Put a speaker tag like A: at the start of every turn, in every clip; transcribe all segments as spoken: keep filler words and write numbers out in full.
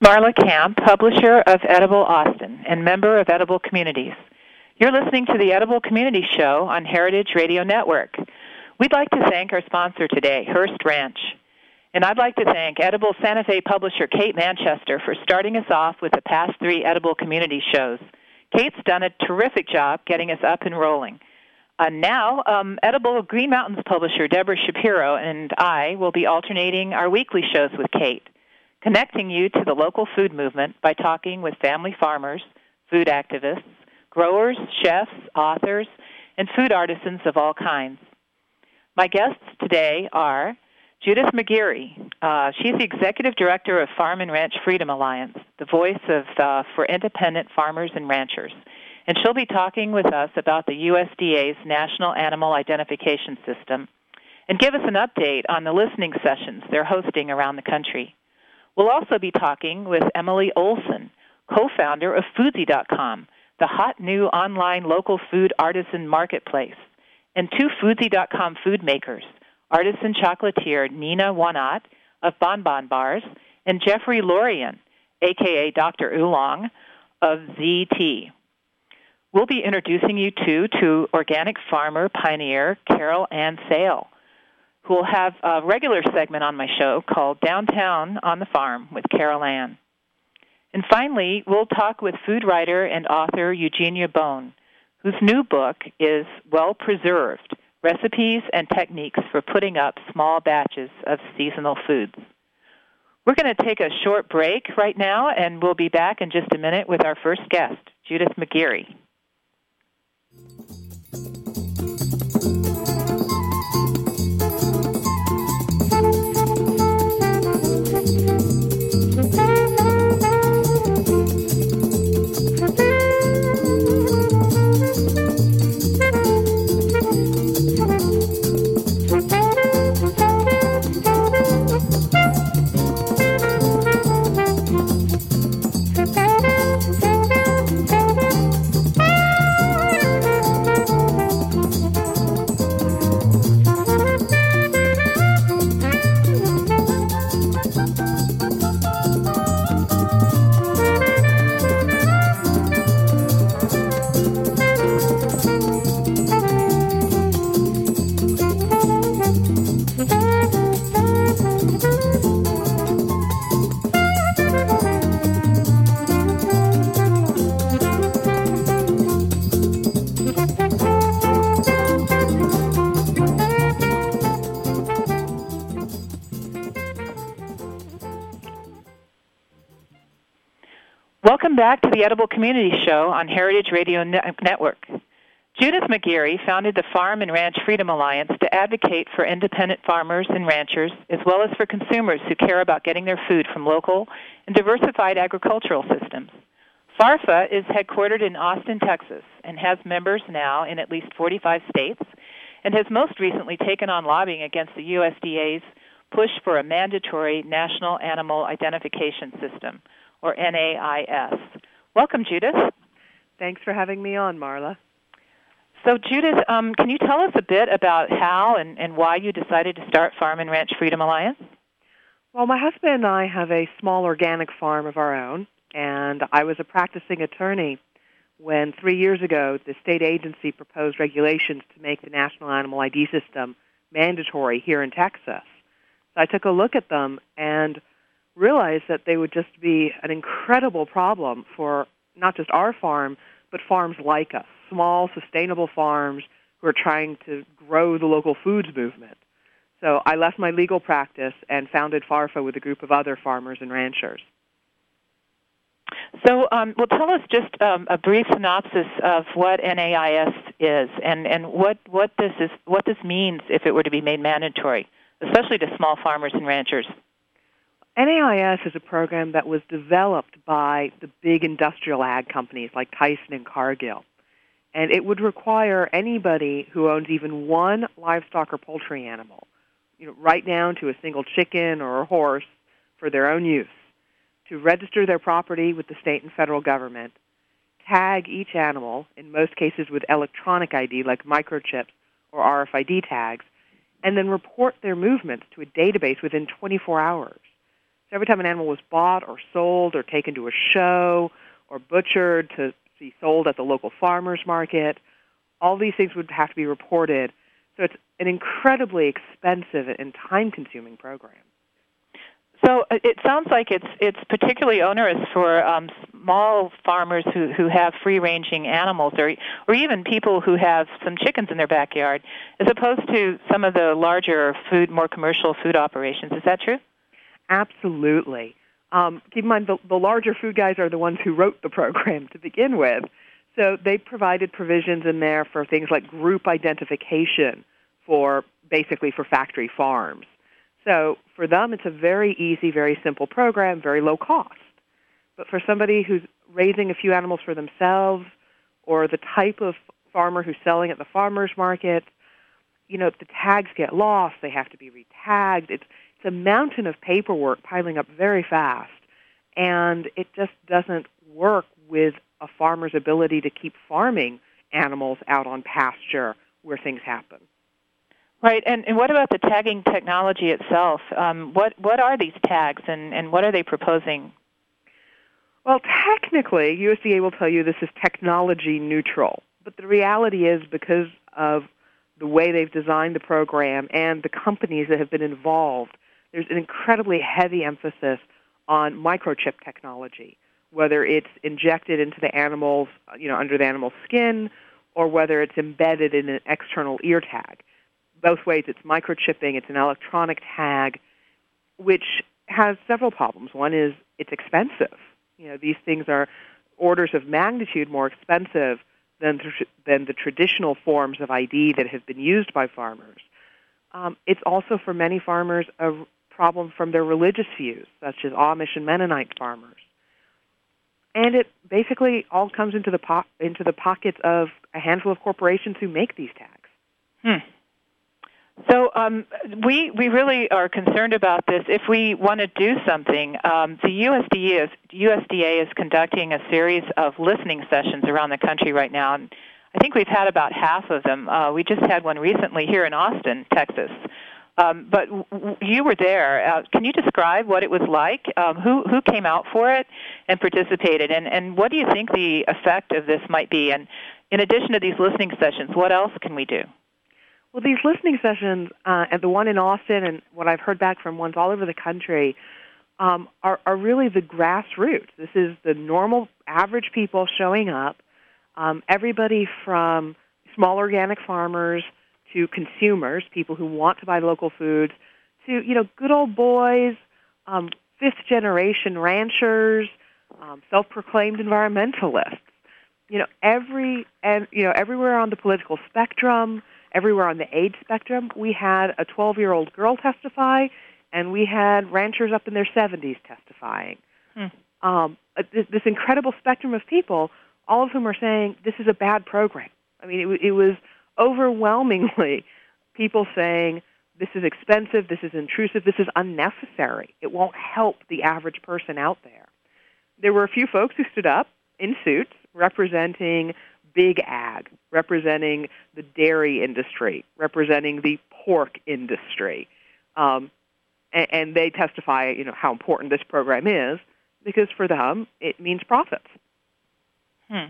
A: Marla Camp, publisher of Edible Austin and member of Edible Communities. You're listening to the Edible Community Show on Heritage Radio Network. We'd like to thank our sponsor today, Hearst Ranch. And I'd like to thank Edible Santa Fe publisher Kate Manchester for starting us off with the past three Edible Community shows. Kate's done a terrific job getting us up and rolling. Uh, now, um, Edible Green Mountains publisher Deborah Shapiro and I will be alternating our weekly shows with Kate, connecting you to the local food movement by talking with family farmers, food activists, growers, chefs, authors, and food artisans of all kinds. My guests today are Judith McGeary. Uh, she's the Executive Director of Farm and Ranch Freedom Alliance, the voice of uh, for independent farmers and ranchers. And she'll be talking with us about the U S D A's National Animal Identification System and give us an update on the listening sessions they're hosting around the country. We'll also be talking with Emily Olson, co-founder of Foodsie dot com, the hot new online local food artisan marketplace, and two Foodsie dot com food makers, artisan chocolatier Nina Wanat of Bon Bon Bars and Jeffrey Lorian, a k a. Doctor Oolong, of Z T. We'll be introducing you, too, to organic farmer pioneer Carol Ann Sale, who will have a regular segment on my show called Downtown on the Farm with Carol Ann. And finally, we'll talk with food writer and author Eugenia Bone, whose new book is Well Preserved, Recipes and Techniques for Putting Up Small Batches of Seasonal Foods. We're going to take a short break right now, and we'll be back in just a minute with our first guest, Judith McGeary. Welcome back to the Edible Community Show on Heritage Radio Network. Judith McGeary founded the Farm and Ranch Freedom Alliance to advocate for independent farmers and ranchers, as well as for consumers who care about getting their food from local and diversified agricultural systems. FARFA is headquartered in Austin, Texas, and has members now in at least forty-five states, and has most recently taken on lobbying against the U S D A's push for a mandatory National Animal Identification System, or N A I S. Welcome, Judith.
B: Thanks for having me on, Marla.
A: So, Judith, um, can you tell us a bit about how and, and why you decided to start Farm and Ranch Freedom Alliance?
B: Well, my husband and I have a small organic farm of our own, and I was a practicing attorney when three years ago the state agency proposed regulations to make the National Animal I D system mandatory here in Texas. So I took a look at them and realized that they would just be an incredible problem for not just our farm, but farms like us, small, sustainable farms who are trying to grow the local foods movement. So I left my legal practice and founded FARFA with a group of other farmers and ranchers.
A: So, um, well, tell us just um, a brief synopsis of what N A I S is, and, and what, what this is, what this means if it were to be made mandatory, especially to small farmers and ranchers.
B: N A I S is a program that was developed by the big industrial ag companies like Tyson and Cargill. And it would require anybody who owns even one livestock or poultry animal, you know, right down to a single chicken or a horse for their own use, to register their property with the state and federal government, tag each animal, in most cases with electronic I D like microchips or R F I D tags, and then report their movements to a database within twenty-four hours. So every time an animal was bought or sold or taken to a show or butchered to be sold at the local farmer's market, all these things would have to be reported. So it's an incredibly expensive and time-consuming program.
A: So it sounds like it's it's particularly onerous for um, small farmers who, who have free-ranging animals, or or even people who have some chickens in their backyard, as opposed to some of the larger food, more commercial food operations. Is that true?
B: Absolutely. Um, keep in mind, the, the larger food guys are the ones who wrote the program to begin with. So they provided provisions in there for things like group identification for basically for factory farms. So for them, it's a very easy, very simple program, very low cost. But for somebody who's raising a few animals for themselves, or the type of farmer who's selling at the farmer's market, you know, the tags get lost, they have to be retagged. It's, it's a mountain of paperwork piling up very fast, and it just doesn't work with a farmer's ability to keep farming animals out on pasture where things happen.
A: Right, and, and what about the tagging technology itself? Um, what what are these tags, and, and what are they proposing?
B: Well, technically, U S D A will tell you this is technology neutral, but the reality is because of the way they've designed the program and the companies that have been involved, there's an incredibly heavy emphasis on microchip technology, whether it's injected into the animals, you know, under the animal's skin, or whether it's embedded in an external ear tag. Both ways, it's microchipping, it's an electronic tag, which has several problems. One is it's expensive. You know, these things are orders of magnitude more expensive than, th- than the traditional forms of I D that have been used by farmers. Um, it's also, for many farmers, a problem from their religious views, such as Amish and Mennonite farmers. And it basically all comes into the po- into the pockets of a handful of corporations who make these tags.
A: Hmm. So um, we we really are concerned about this. If we want to do something, um, the U S D A is U S D A is conducting a series of listening sessions around the country right now, and I think we've had about half of them. Uh, we just had one recently here in Austin, Texas. Um, but w- w- you were there. Uh, can you describe what it was like? Um, who who came out for it and participated, and and what do you think the effect of this might be? And in addition to these listening sessions, what else can we do?
B: Well, these listening sessions, uh, and the one in Austin and what I've heard back from ones all over the country, um, are, are really the grassroots. This is the normal, average people showing up, um, everybody from small organic farmers to consumers, people who want to buy local foods, to, you know, good old boys, um, fifth-generation ranchers, um, self-proclaimed environmentalists. You know, every and you know everywhere on the political spectrum, everywhere on the age spectrum, we had a twelve-year-old girl testify, and we had ranchers up in their seventies testifying. Hmm. Um, this, this incredible spectrum of people, all of whom are saying this is a bad program. I mean, it, it was overwhelmingly people saying this is expensive, this is intrusive, this is unnecessary. It won't help the average person out there. There were a few folks who stood up in suits representing big ag, representing the dairy industry, representing the pork industry. Um, and, and they testify, you know, how important this program is, because for them, it means profits.
A: Hmm.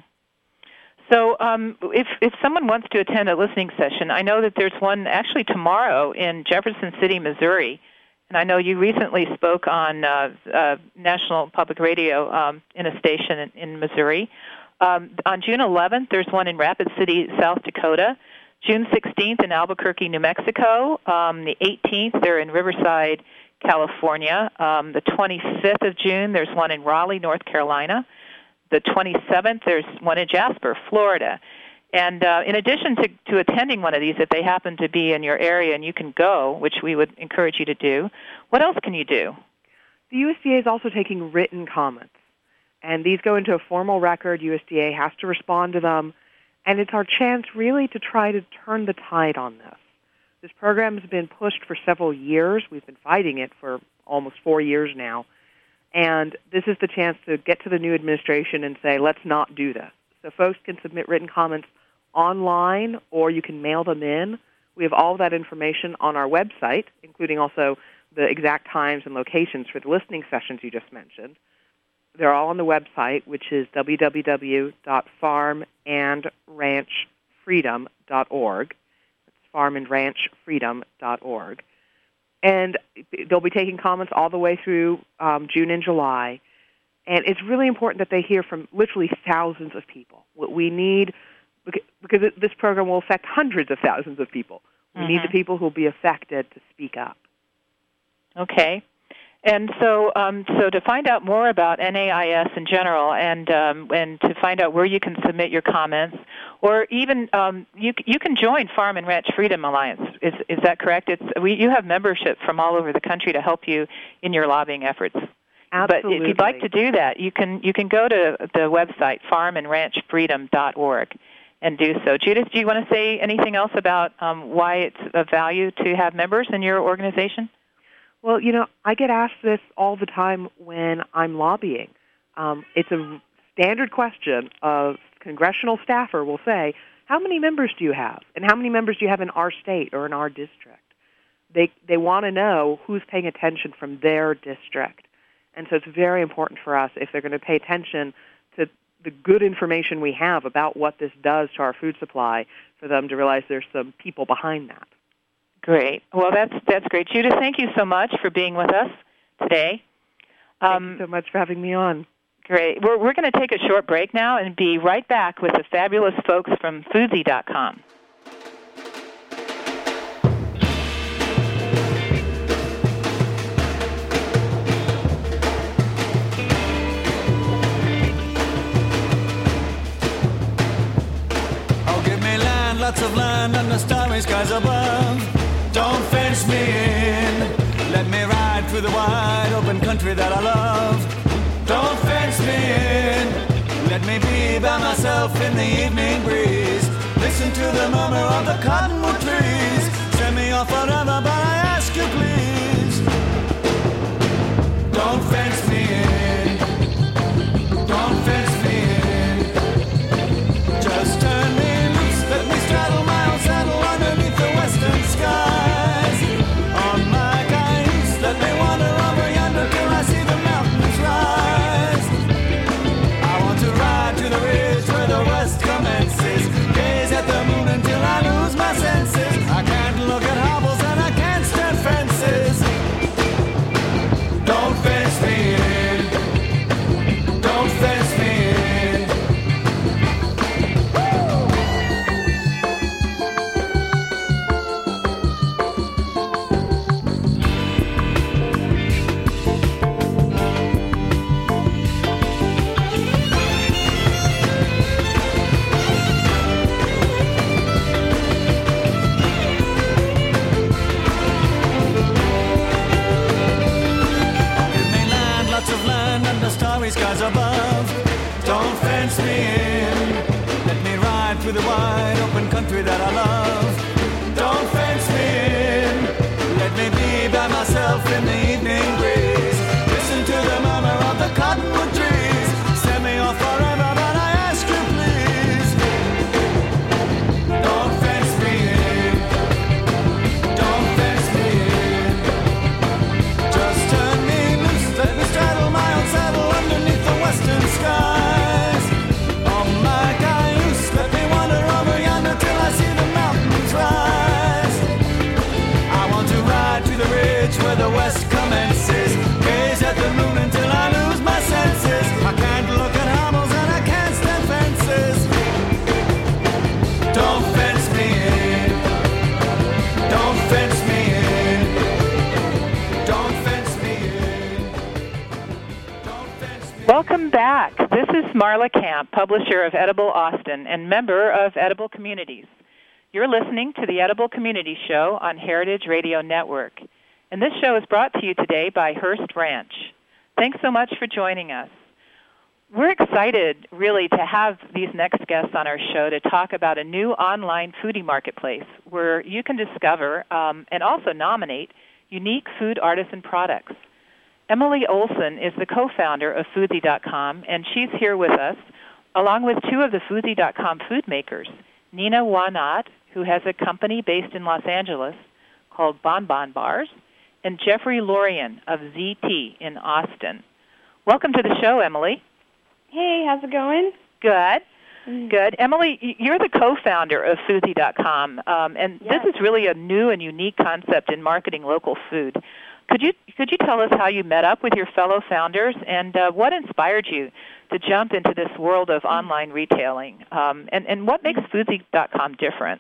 A: So um, if, if someone wants to attend a listening session, I know that there's one actually tomorrow in Jefferson City, Missouri, and I know you recently spoke on uh, uh, National Public Radio um, in a station in, in Missouri. Um, on June eleventh, there's one in Rapid City, South Dakota. June sixteenth in Albuquerque, New Mexico. Um, the eighteenth, they're in Riverside, California. Um, the twenty-fifth of June, there's one in Raleigh, North Carolina. The twenty-seventh, there's one in Jasper, Florida. And uh, in addition to, to attending one of these, if they happen to be in your area and you can go, which we would encourage you to do, what else can you do?
B: The U S D A is also taking written comments. And these go into a formal record. U S D A has to respond to them. And it's our chance really to try to turn the tide on this. This program has been pushed for several years. We've been fighting it for almost four years now. And this is the chance to get to the new administration and say, let's not do this. So folks can submit written comments online, or you can mail them in. We have all of that information on our website, including also the exact times and locations for the listening sessions you just mentioned. They're all on the website, which is w w w dot farm and ranch freedom dot org. That's farm and ranch freedom dot org. And they'll be taking comments all the way through um, June and July. And it's really important that they hear from literally thousands of people. What we need, because this program will affect hundreds of thousands of people. We mm-hmm. need the people who will be affected to speak up.
A: Okay. And so um, so to find out more about N A I S in general and um, and to find out where you can submit your comments, or even um, you you can join Farm and Ranch Freedom Alliance. Is is that correct? It's we, you have membership from all over the country to help you in your lobbying efforts.
B: Absolutely.
A: But if you'd like to do that, you can you can go to the website farm and ranch freedom dot org and do so. Judith, do you want to say anything else about um, why it's of value to have members in your organization?
B: Well, you know, I get asked this all the time when I'm lobbying. Um, it's a standard question. A congressional staffer will say, how many members do you have? And how many members do you have in our state or in our district? They they want to know who's paying attention from their district. And so it's very important for us, if they're going to pay attention to the good information we have about what this does to our food supply, for them to realize there's some people behind that.
A: Great. Well, that's that's great. Judith, thank you so much for being with us today.
B: Um, thank you so much for having me on.
A: Great. We're, we're going to take a short break now and be right back with the fabulous folks from Foodsie dot com.
C: Oh, give me land, lots of land, and the starry skies above. Don't fence me in. Let me ride through the wide open country that I love. Don't fence me in. Let me be by myself in the evening breeze. Listen to the murmur of the cottonwood trees. Send me off forever, but I ask you please. Don't fence me in. Don't fence me in. Just turn me loose. Let me straddle my own saddle underneath the western sky. Skies above, don't fence me in. Let me ride through the wide open country that I love. Don't fence me in. Let me be by myself in the evening breeze. Listen to the murmur of the cottonwood trees. Send me off forever, but I ask you please. Don't fence me in. Don't fence me in. Just turn me loose. Let me straddle my own saddle underneath the western skies. On my cayuse, let me wander over yonder till I see the mountains rise. I want to ride to the ridge where the west commences. Gaze at the moon until I lose my senses. I can't look at hovels and I can't stand fences. Don't fence me in. Don't fence me in. Don't fence me in. Don't fence me in.
A: Welcome back. This is Marla Camp, publisher of Edible Austin and member of Edible Communities. You're listening to the Edible Community Show on Heritage Radio Network. And this show is brought to you today by Hearst Ranch. Thanks so much for joining us. We're excited, really, to have these next guests on our show to talk about a new online foodie marketplace where you can discover um, and also nominate unique food artisan products. Emily Olson is the co-founder of Foodsie dot com, and she's here with us, along with two of the Foodsie dot com food makers, Nina Wanat, who has a company based in Los Angeles called Bon Bon Bars, and Jeffrey Lorian of Z T in Austin. Welcome to the show, Emily.
D: Hey, how's it going?
A: Good. Good. Emily, you're the co-founder of Foodsie dot com, um, and
D: Yes.
A: this is really a new and unique concept in marketing local food. Could you could you tell us how you met up with your fellow founders, and uh, what inspired you to jump into this world of online retailing, um, and, and what makes Foodsie dot com different?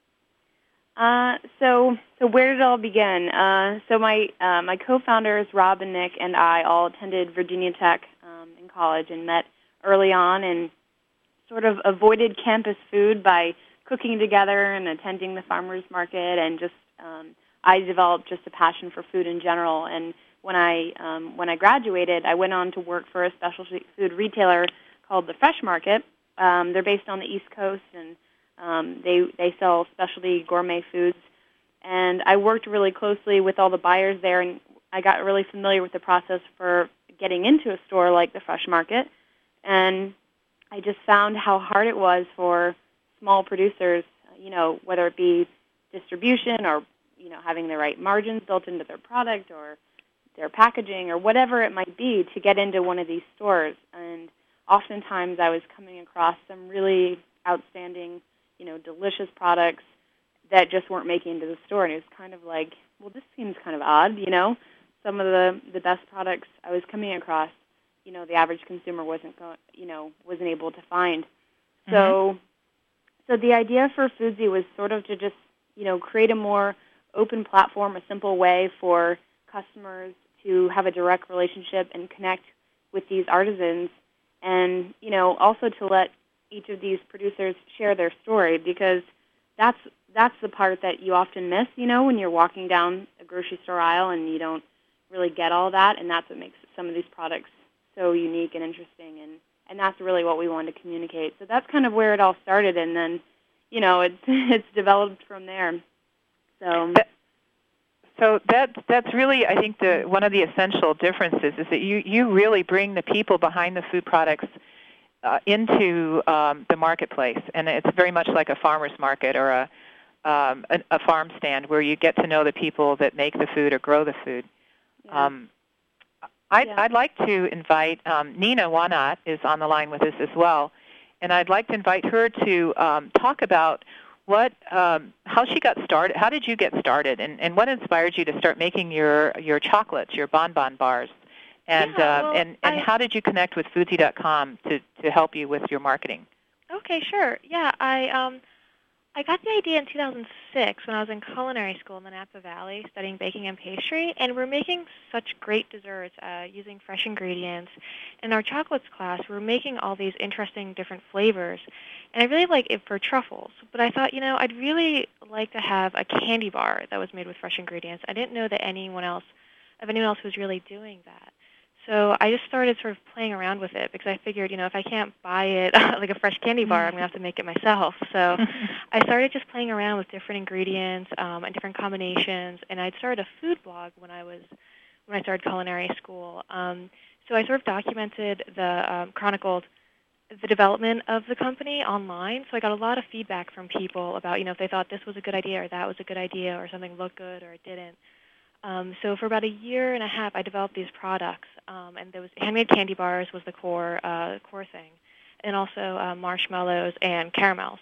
D: Uh, so, so where did it all begin? Uh, so my uh, my co-founders, Rob and Nick, and I all attended Virginia Tech um, in college and met early on and sort of avoided campus food by cooking together and attending the farmers market, and just um, I developed just a passion for food in general. And when I um, when I graduated, I went on to work for a specialty food retailer called the Fresh Market. Um, they're based on the East Coast, and um, they they sell specialty gourmet foods. And I worked really closely with all the buyers there, and I got really familiar with the process for getting into a store like the Fresh Market. And I just found how hard it was for small producers, you know, whether it be distribution or, you know, having the right margins built into their product or their packaging or whatever it might be, to get into one of these stores. And oftentimes I was coming across some really outstanding, you know, delicious products that just weren't making it into the store. And it was kind of like, well, this seems kind of odd, you know. Some of the, the best products I was coming across, you know, the average consumer wasn't, go, you know, wasn't able to find. Mm-hmm. So, so the idea for Foodsie was sort of to just, you know, create a more open platform, a simple way for customers to have a direct relationship and connect with these artisans, and, you know, also to let each of these producers share their story, because that's that's the part that you often miss, you know, when you're walking down a grocery store aisle and you don't really get all that, and that's what makes some of these products so unique and interesting, and, and that's really what we wanted to communicate. So that's kind of where it all started, and then, you know, it's it's developed from there. So,
A: so that that's really, I think, the one of the essential differences is that you, you really bring the people behind the food products uh, into um, the marketplace, and it's very much like a farmer's market or a, um, a a farm stand where you get to know the people that make the food or grow the food.
D: yeah.
A: Um, I'd,
D: Yeah.
A: I'd like to invite um, Nina Wanat is on the line with us as well, and I'd like to invite her to um, talk about what, um, how she got started. How did you get started, and, and what inspired you to start making your, your chocolates, your bonbon bars, and
E: Yeah,
A: uh,
E: well,
A: and, and
E: I-
A: how did you connect with Foodsie dot com to, to help you with your marketing?
E: Okay, sure. Yeah, I um, I got the idea in two thousand six when I was in culinary school in the Napa Valley studying baking and pastry, and we're making such great desserts uh, using fresh ingredients. In our chocolates class, we were making all these interesting different flavors, and I really like it for truffles. But I thought, you know, I'd really like to have a candy bar that was made with fresh ingredients. I didn't know that anyone else, of anyone else was really doing that. So I just started sort of playing around with it because I figured, you know, if I can't buy it like a fresh candy bar, I'm going to have to make it myself. So I started just playing around with different ingredients um, and different combinations, and I'd started a food blog when I was when I started culinary school. Um, so I sort of documented the um, chronicled the development of the company online. So I got a lot of feedback from people about, you know, if they thought this was a good idea or that was a good idea or something looked good or it didn't. Um, so for about a year and a half, I developed these products, um, and there was handmade candy bars was the core uh, core thing, and also uh, marshmallows and caramels.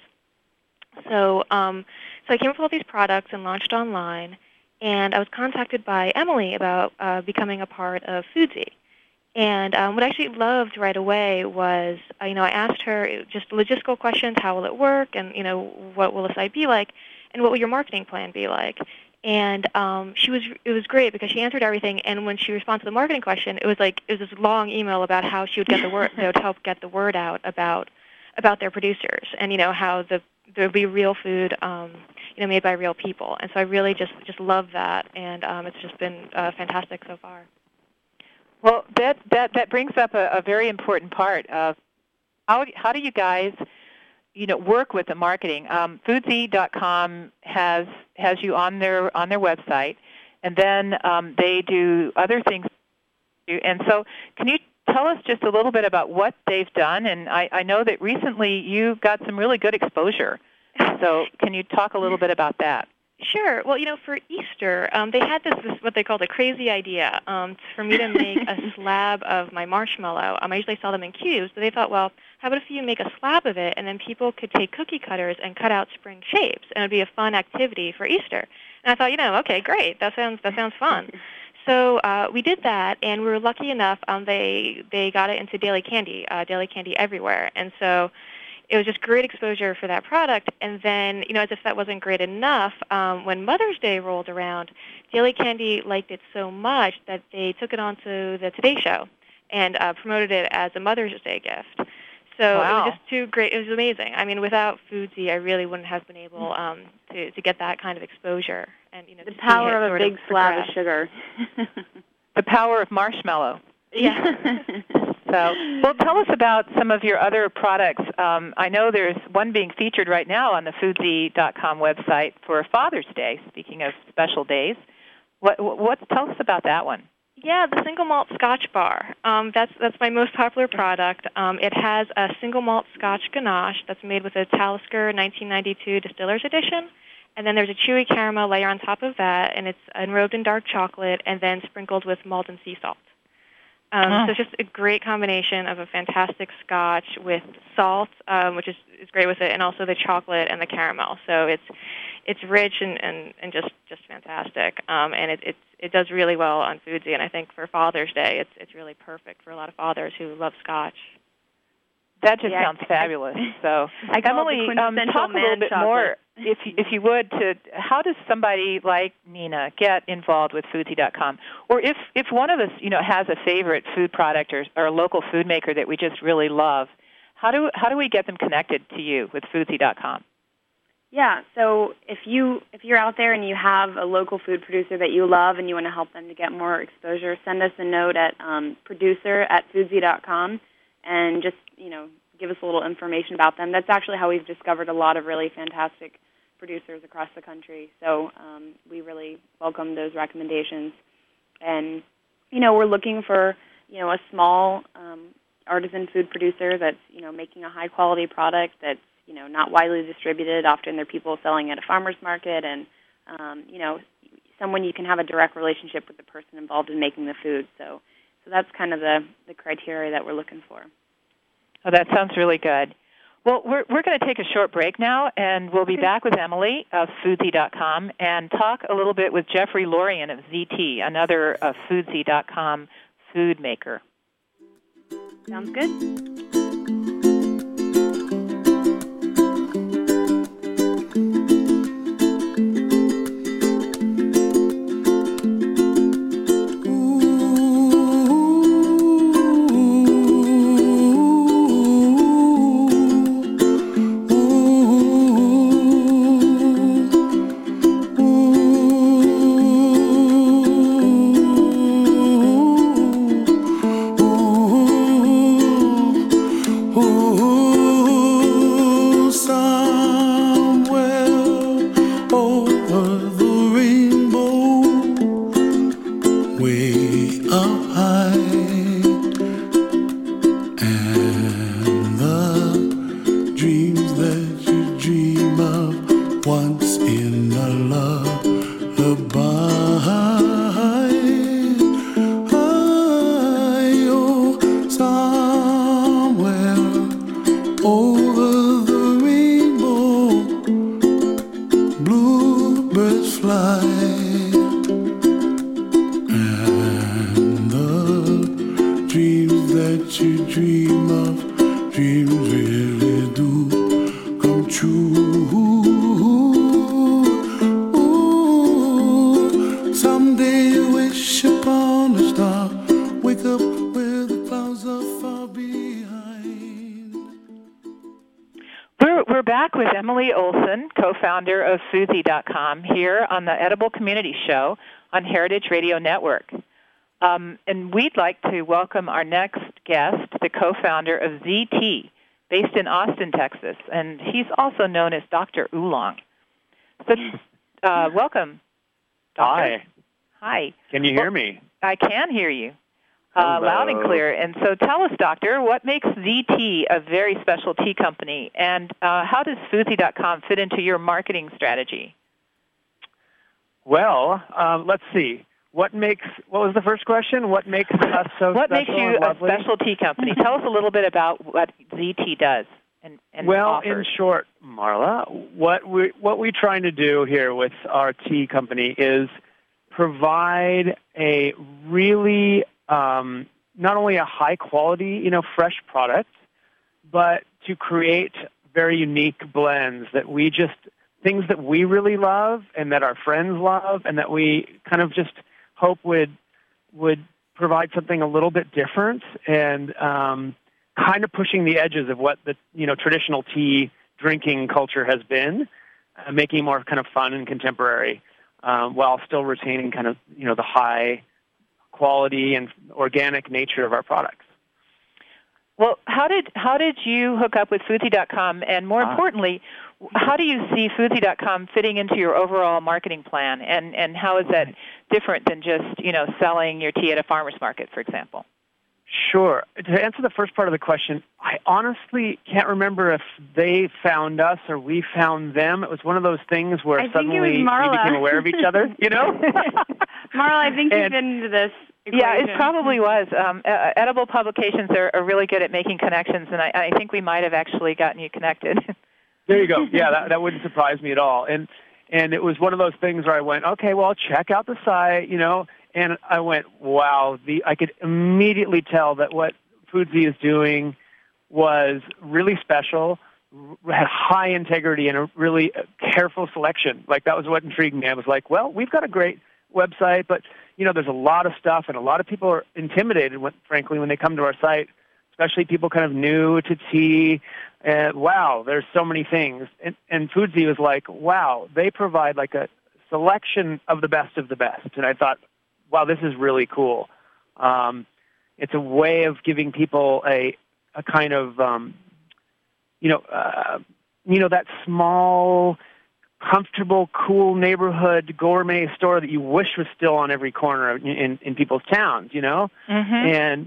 E: So, um, so I came up with all these products and launched online, and I was contacted by Emily about uh, becoming a part of Foodsie. And um, what I actually loved right away was, uh, you know, I asked her just logistical questions: how will it work, and you know, what will the site be like, and what will your marketing plan be like? And um, she was it was great because she answered everything. And when she responded to the marketing question, it was like it was this long email about how she would get the word, they would help get the word out about about their producers, and you know how the there would be real food, um, you know, made by real people. And so I really just just love that, and um, it's just been uh, fantastic so far.
A: Well, that that that brings up a, a very important part of how how do you guys, you know, work with the marketing. Um, Foodsie dot com has has you on their on their website, and then um, they do other things. And so, can you tell us just a little bit about what they've done? And I, I know that recently you got some really good exposure. So, can you talk a little bit about that?
E: Sure. Well, you know, for Easter, um, they had this, this what they called a crazy idea um, for me to make a slab of my marshmallow. Um, I usually sell them in cubes, but they thought, well, how about if you make a slab of it, and then people could take cookie cutters and cut out spring shapes, and it would be a fun activity for Easter. And I thought, you know, okay, great, that sounds that sounds fun. So uh, we did that, and we were lucky enough. Um, they they got it into Daily Candy, uh, Daily Candy everywhere, and so it was just great exposure for that product. And then, you know, as if that wasn't great enough, um, when Mother's Day rolled around, Daily Candy liked it so much that they took it onto the Today Show and uh, promoted it as a Mother's Day gift. So
A: wow.
E: It was just too great. It was amazing. I mean, without Foodsy, I really wouldn't have been able um, to, to get that kind of exposure. And you know,
D: the power of a big
E: of
D: slab
E: progress.
D: of sugar.
A: The power of marshmallow.
E: Yeah.
A: So, well, tell us about some of your other products. Um, I know there's one being featured right now on the Foodsy dot com website for Father's Day. Speaking of special days, what, what tell us about that one?
E: Yeah, the single malt Scotch bar. Um, that's that's my most popular product. Um, it has a single malt Scotch ganache that's made with a Talisker nineteen ninety-two Distiller's Edition, and then there's a chewy caramel layer on top of that, and it's enrobed in dark chocolate and then sprinkled with Maldon sea salt. Um,
A: oh.
E: So it's just a great combination of a fantastic Scotch with salt, um, which is, is great with it, and also the chocolate and the caramel. So it's it's rich and, and, and just, just fantastic, um, and it, it it does really well on Foodsy. And I think for Father's Day, it's it's really perfect for a lot of fathers who love Scotch.
A: That just
D: Yeah,
A: sounds
D: I,
A: fabulous. So,
D: I call
A: Emily,
D: it the
A: um,
D: quintessential
A: talk a little
D: man
A: bit
D: chocolate.
A: more, if you, if you would, to how does somebody like Nina get involved with Foodsy dot com, or if if one of us, you know, has a favorite food product or or a local food maker that we just really love, how do how do we get them connected to you with Foodsy dot com?
D: Yeah, so if you if you're out there and you have a local food producer that you love and you want to help them to get more exposure, send us a note at um, producer at Foodsy dot com and just, you know, give us a little information about them. That's actually how we've discovered a lot of really fantastic producers across the country. So um, we really welcome those recommendations. And, you know, we're looking for, you know, a small um, artisan food producer that's, you know, making a high-quality product that's, you know, not widely distributed. Often they're people selling at a farmer's market and, um, you know, someone you can have a direct relationship with the person involved in making the food. So so that's kind of the, the criteria that we're looking for.
A: Oh, that sounds really good. Well, we're we're going to take a short break now, and we'll be back with Emily of Foodsy dot com and talk a little bit with Jeffrey Lorian of Z T, another uh, Foodsy dot com food maker.
D: Sounds good.
A: Founder of Foodsy dot com here on the Edible Community Show on Heritage Radio Network. Um, and we'd like to welcome our next guest, the co-founder of Z T, based in Austin, Texas. And he's also known as Doctor Oolong. So, uh, welcome, Doctor.
F: Hi.
A: Hi.
F: Can you hear
A: well,
F: me?
A: I can hear you. Uh, loud and clear. And so tell us, Doctor, what makes Z T a very special tea company, and uh, how does Foodsy dot com fit into your marketing strategy?
F: Well, um, let's see. What makes, what was the first question? What makes us so
A: what
F: special
A: makes you
F: and
A: a
F: lovely?
A: special tea company? Tell us a little bit about what Z T does and, and
F: well,
A: offers.
F: in short, Marla, what we what we're trying to do here with our tea company is provide a really um, not only a high quality, you know, fresh product, but to create very unique blends that we just things that we really love and that our friends love, and that we kind of just hope would would provide something a little bit different and um, kind of pushing the edges of what the you know traditional tea drinking culture has been, uh, making it more kind of fun and contemporary, um, while still retaining kind of you know the high quality and organic nature of our products.
A: Well, how did how did you hook up with Foodsy dot com, and more
F: Ah.
A: importantly, how do you see Foodsy dot com fitting into your overall marketing plan, and, and how is that different than just you know selling your tea at a farmer's market, for example?
F: Sure. To answer the first part of the question, I honestly can't remember if they found us or we found them. It was one of those things where
D: I think it was
F: suddenly we
D: Marla.
F: became aware of each other, you know?
D: Marla, I think you've
F: And-
D: been into this equation.
A: Yeah, it probably was. Um, uh, edible publications are, are really good at making connections, and I, I think we might have actually gotten you connected.
F: There you go. Yeah, that, that wouldn't surprise me at all. And and it was one of those things where I went, okay, well, I'll check out the site, you know, and I went, wow, the I could immediately tell that what Foodsy is doing was really special, r- had high integrity, and a really careful selection. Like, that was what intrigued me. I was like, well, we've got a great website, but, you know, there's a lot of stuff, and a lot of people are intimidated, when, frankly, when they come to our site, especially people kind of new to tea. And wow, there's so many things. And, and Foodsy was like, wow, they provide like a selection of the best of the best. And I thought, wow, this is really cool. Um, it's a way of giving people a a kind of, um, you know, uh, you know, that small, comfortable, cool neighborhood gourmet store that you wish was still on every corner in, in, in people's towns, you know?
A: Mm-hmm.
F: And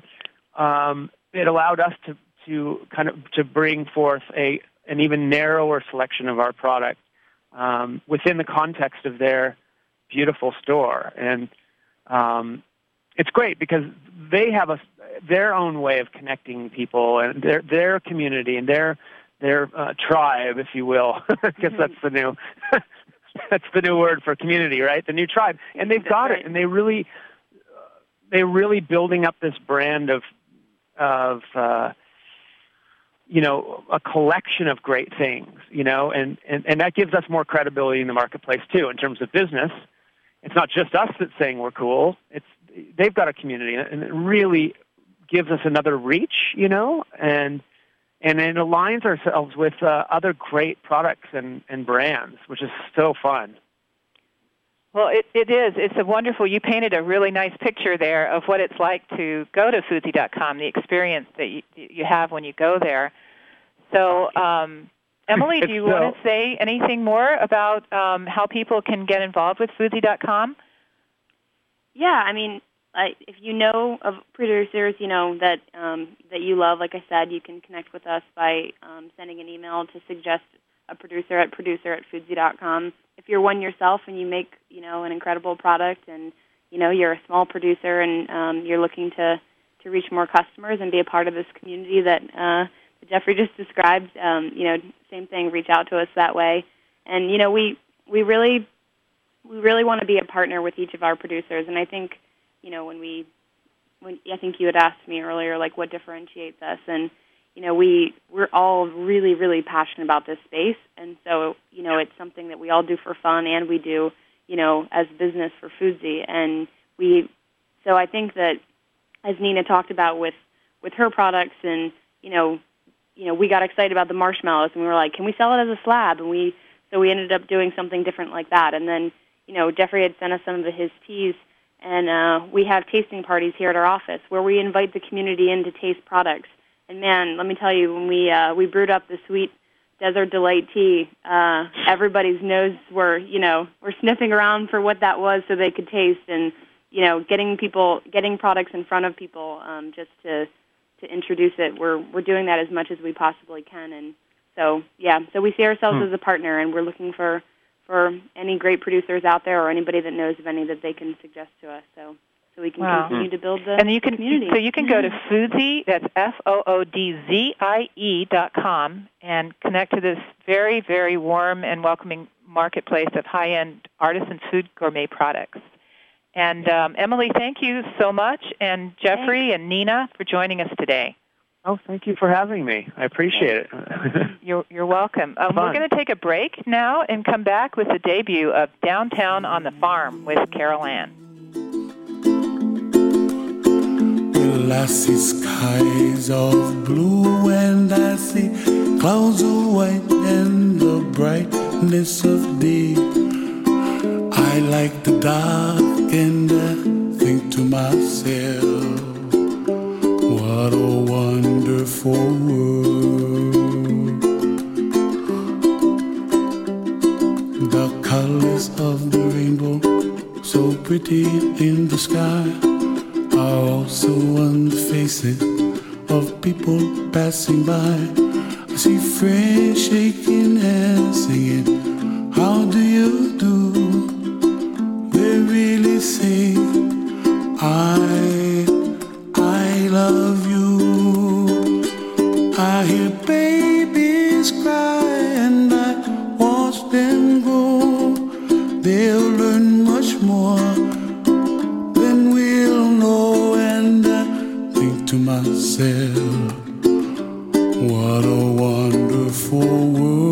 F: um, it allowed us to, to kind of to bring forth a an even narrower selection of our product um, within the context of their beautiful store. And um, it's great because they have a their own way of connecting people and their their community and their their uh, tribe, if you will. I guess that's the new that's the new word for community, right? The new tribe, and they've
D: That's
F: got
D: right.
F: it, and they really they're really building up this brand of of uh, you know a collection of great things, you know, and, and and that gives us more credibility in the marketplace too in terms of business. It's not just us that's saying we're cool. It's they've got a community, and it really gives us another reach, you know, and and it aligns ourselves with uh, other great products and, and brands, which is so fun.
A: Well, it, it is. It's a wonderful, you painted a really nice picture there of what it's like to go to Foodsy dot com, the experience that you, you have when you go there. So, um, Emily, do you
F: So-
A: want to say anything more about um, how people can get involved with Foodsy dot com?
D: Yeah, I mean, I, if you know of producers, you know, that um, that you love, like I said, you can connect with us by um, sending an email to suggest a producer at producer at Foodsy dot com. If you're one yourself and you make, you know, an incredible product and, you know, you're a small producer and um, you're looking to, to reach more customers and be a part of this community that, uh, that Jeffrey just described, um, you know, same thing, reach out to us that way. And, you know, we, we really we really want to be a partner with each of our producers. And I think, you know, when we, when I think you had asked me earlier, like, what differentiates us, and you know, we we're all really, really passionate about this space, and so you know, it's something that we all do for fun, and we do, you know, as business for Foodsy, and we. So I think that, as Nina talked about with with her products, and you know, you know, we got excited about the marshmallows, and we were like, can we sell it as a slab? And we so we ended up doing something different like that, and then you know, Jeffrey had sent us some of his teas. And uh, we have tasting parties here at our office where we invite the community in to taste products. And man, let me tell you, when we uh, we brewed up the sweet Desert Delight tea, uh, everybody's nose were, you know, were sniffing around for what that was so they could taste. And you know, getting people, getting products in front of people um, just to to introduce it. We're we're doing that as much as we possibly can. And so yeah, so we see ourselves
F: Hmm.
D: as a partner, and we're looking for for any great producers out there or anybody that knows of any that they can suggest to us. So. So we can
A: Wow.
D: continue to build the
A: and you can,
D: community.
A: So you can go to Foodsie, that's F O O D Z I E dot com, and connect to this very, very warm and welcoming marketplace of high-end artisan food gourmet products. And um, Emily, thank you so much, and Jeffrey
D: Thanks.
A: and Nina for joining us today.
F: Oh, thank you for having me. I appreciate it.
A: You're, you're welcome. Um, we're
F: Fun.
A: going to take a break now and come back with the debut of Downtown on the Farm with Carol Ann.
C: Well, I see skies of blue and I see clouds of white and the brightness of day. I like the dark and I think to myself, what a wonderful world. The colors of the rainbow, so pretty in the sky, are also on the faces of people passing by. I see friends shaking hands, singing, how do you do? They really say, I, I love you. I hear babies cry and I watch them grow. They'll learn much more than we'll know, and I think to myself, what a wonderful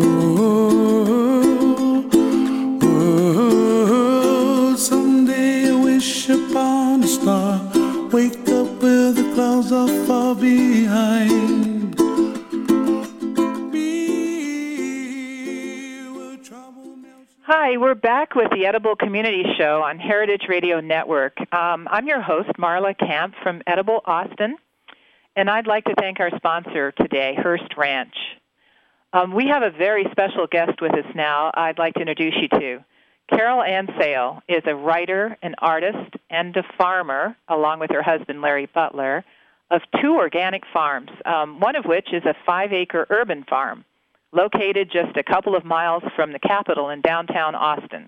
C: world, world. Someday I wish upon a star, wake up where the clouds are far behind me, where trouble melts.
A: Hi, we're back with the Edible Community Show on Heritage Radio Network. Um, I'm your host, Marla Camp from Edible Austin, and I'd like to thank our sponsor today, Hearst Ranch. Um, we have a very special guest with us now I'd like to introduce you to. Carol Ann Sale is a writer, an artist, and a farmer, along with her husband, Larry Butler, of two organic farms, um, one of which is a five-acre urban farm located just a couple of miles from the Capitol in downtown Austin.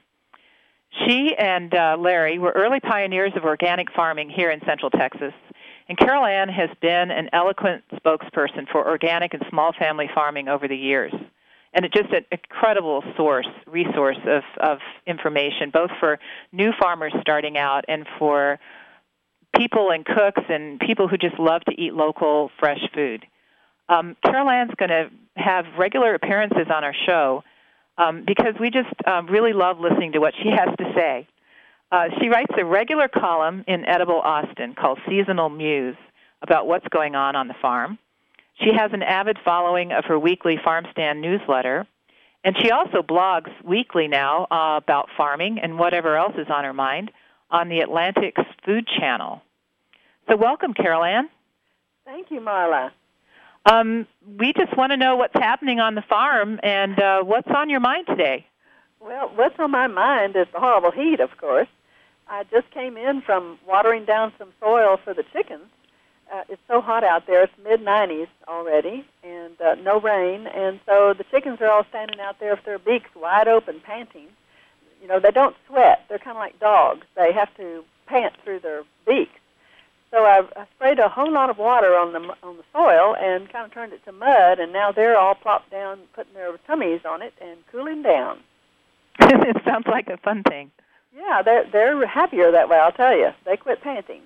A: She and uh, Larry were early pioneers of organic farming here in Central Texas, and Carol Ann has been an eloquent spokesperson for organic and small family farming over the years. And it's just an incredible source, resource of, of information, both for new farmers starting out and for people and cooks and people who just love to eat local, fresh food. Um, Carol Ann's going to have regular appearances on our show um, because we just um, really love listening to what she has to say. Uh, she writes a regular column in Edible Austin called Seasonal Muse about what's going on on the farm. She has an avid following of her weekly Farm Stand newsletter, and she also blogs weekly now uh, about farming and whatever else is on her mind on the Atlantic's Food Channel. So welcome, Carol Ann.
G: Thank you, Marla.
A: Um, we just want to know what's happening on the farm and uh, what's on your mind today.
G: Well, what's on my mind is the horrible heat, of course. I just came in from watering down some soil for the chickens. Uh, it's so hot out there. It's mid nineties already, and uh, no rain. And so the chickens are all standing out there with their beaks wide open, panting. You know, they don't sweat. They're kind of like dogs. They have to pant through their beaks. So I've, I sprayed a whole lot of water on the on the soil and kind of turned it to mud, and now they're all plopped down, putting their tummies on it and cooling down.
A: It sounds like a fun thing.
G: Yeah, they're they're happier that way. I'll tell you. They quit panting.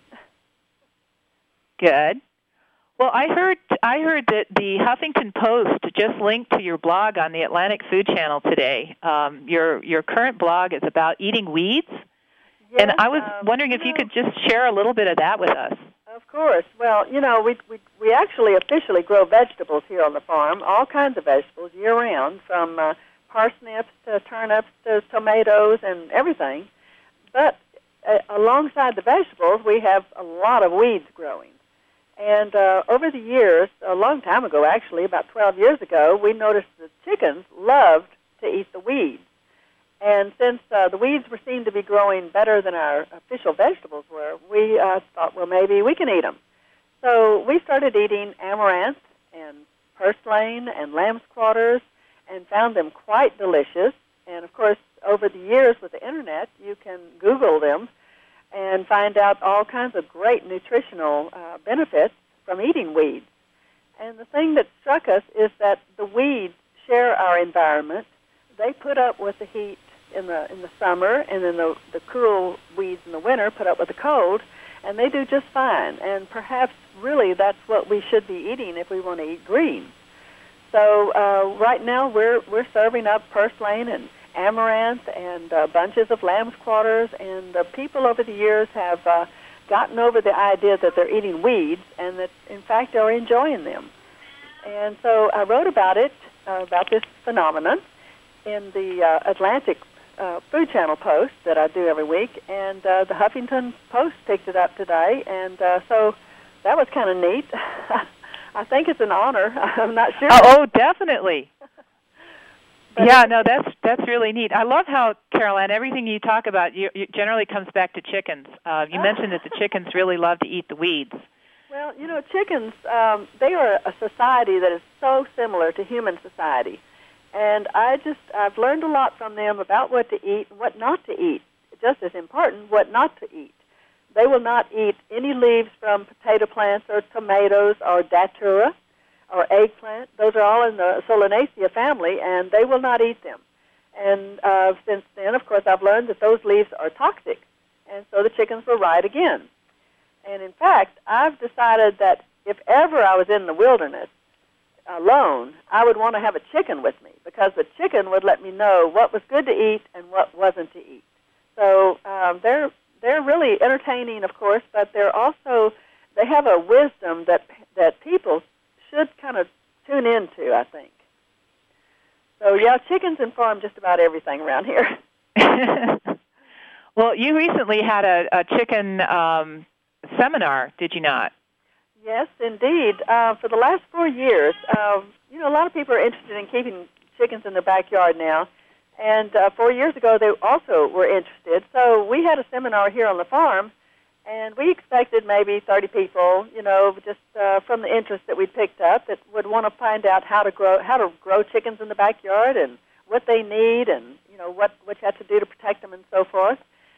A: Good. Well, I heard I heard that the Huffington Post just linked to your blog on the Atlantic Food Channel today. Um, your your current blog is about eating weeds,
G: Yes,
A: and I was
G: um,
A: wondering if you could just share a little bit of that with us.
G: Of course. Well, you know, we we we actually officially grow vegetables here on the farm, all kinds of vegetables year round, from uh, parsnips to turnips to tomatoes and everything. But uh, alongside the vegetables, we have a lot of weeds growing. And uh, over the years, a long time ago actually, about twelve years ago, we noticed that chickens loved to eat the weeds. And since uh, the weeds were seen to be growing better than our official vegetables were, we uh, thought, well, maybe we can eat them. So we started eating amaranth and purslane and lamb's quarters and found them quite delicious. And, of course, over the years with the Internet, you can Google them and find out all kinds of great nutritional uh, benefits from eating weeds. And the thing that struck us is that the weeds share our environment. They put up with the heat in the in the summer, and then the, the cool weeds in the winter put up with the cold, and they do just fine. And perhaps really that's what we should be eating if we want to eat green. So uh, right now we're we're serving up purslane and amaranth and uh, bunches of lamb's quarters, and the people over the years have uh, gotten over the idea that they're eating weeds and that, in fact, they're enjoying them. And so I wrote about it, uh, about this phenomenon, in the uh, Atlantic uh, Food Channel post that I do every week, and uh, the Huffington Post picked it up today, and uh, so that was kind of neat. I think it's an honor. I'm not sure.
A: Oh, oh definitely. Yeah, no, that's that's really neat. I love how, Carol Ann, everything you talk about you, you generally comes back to chickens. Uh, you mentioned that the chickens really love to eat the weeds.
G: Well, you know, chickens, um, they are a society that is so similar to human society. And I just, I've learned a lot from them about what to eat and what not to eat. Just as important, what not to eat. They will not eat any leaves from potato plants or tomatoes or datura or eggplant. Those are all in the Solanaceae family, and they will not eat them. And uh, since then, of course, I've learned that those leaves are toxic, and so the chickens were right again. And in fact, I've decided that if ever I was in the wilderness alone, I would want to have a chicken with me, because the chicken would let me know what was good to eat and what wasn't to eat. So um, they're they're really entertaining, of course, but they're also, they have a wisdom that that people should kind of tune into, I think. So, yeah, chickens inform just about everything around here.
A: Well, you recently had a, a chicken um, seminar, did you not?
G: Yes, indeed. Uh, for the last four years, uh, you know, a lot of people are interested in keeping chickens in their backyard now. And uh, four years ago, they also were interested. So we had a seminar here on the farm, and we expected maybe thirty people, you know, just uh, from the interest that we'd picked up, that would want to find out how to grow how to grow chickens in the backyard and what they need, and you know what what you have to do to protect them and so forth.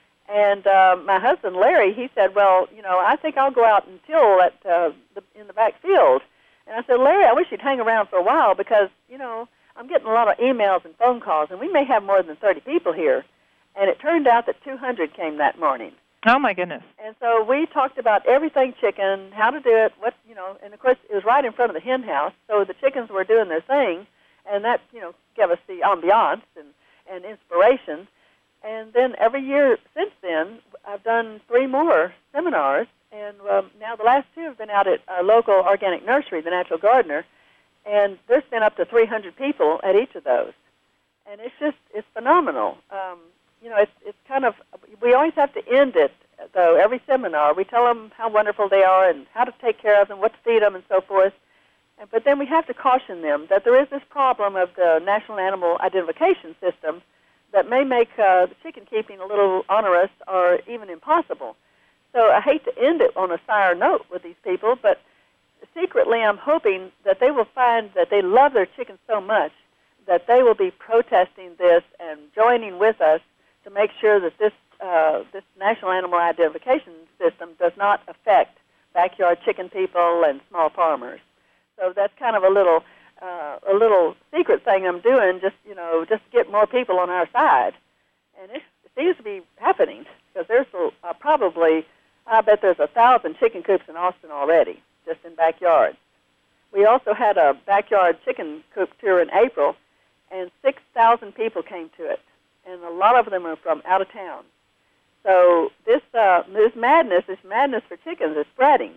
G: And uh, my husband Larry, he said, "Well, you know, I think I'll go out and till at uh, the, in the back field." And I said, "Larry, I wish you'd hang around for a while, because you know I'm getting a lot of emails and phone calls, and we may have more than thirty people here." And it turned out that two hundred came that morning.
A: Oh, my goodness.
G: And so we talked about everything chicken, how to do it, what, you know, and of course it was right in front of the hen house, so the chickens were doing their thing, and that, you know, gave us the ambiance and, and inspiration. And then every year since then, I've done three more seminars, and um, now the last two have been out at our local organic nursery, the Natural Gardener, and there's been up to three hundred people at each of those. And it's just, it's phenomenal. Um, you know, it's it's kind of, we always have to end it, though, every seminar. We tell them how wonderful they are and how to take care of them, what to feed them, and so forth. And, but then we have to caution them that there is this problem of the National Animal Identification System that may make uh, the chicken keeping a little onerous or even impossible. So I hate to end it on a sour note with these people, but secretly I'm hoping that they will find that they love their chickens so much that they will be protesting this and joining with us to make sure that this uh, this National Animal Identification System does not affect backyard chicken people and small farmers. So that's kind of a little uh, a little secret thing I'm doing, just you know, just to get more people on our side. And it seems to be happening, because there's uh, probably, I bet there's a thousand chicken coops in Austin already, just in backyards. We also had a backyard chicken coop tour in April, and six thousand people came to it, and a lot of them are from out of town. So this uh, this madness, this madness for chickens is spreading.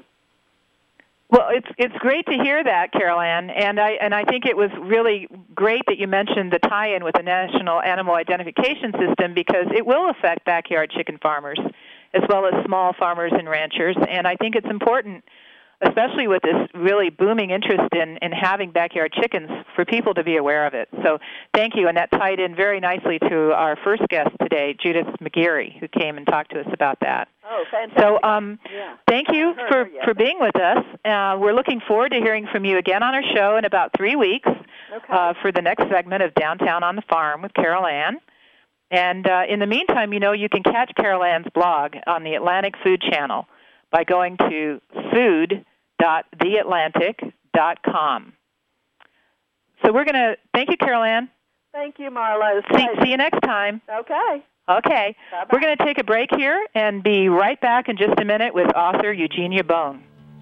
A: Well, it's it's great to hear that, Carol Ann, and I and I think it was really great that you mentioned the tie-in with the National Animal Identification System, because it will affect backyard chicken farmers as well as small farmers and ranchers, and I think it's important, especially with this really booming interest in, in having backyard chickens, for people to be aware of it. So thank you, and that tied in very nicely to our first guest today, Judith McGeary, who came and talked to us about that.
G: Oh, fantastic.
A: So um,
G: yeah.
A: thank you for, for being with us. Uh, we're looking forward to hearing from you again on our show in about three weeks
G: okay.
A: uh, for the next segment of Downtown on the Farm with Carol Ann. And uh, in the meantime, you know, you can catch Carol Ann's blog on the Atlantic Food Channel by going to food dot the atlantic dot com. So we're going to thank you, Carol Ann.
G: Thank you, Marla.
A: See, see you next time.
G: Okay.
A: Okay.
G: Bye-bye.
A: We're going to take a break here and be right back in just a minute with author Eugenia Bone.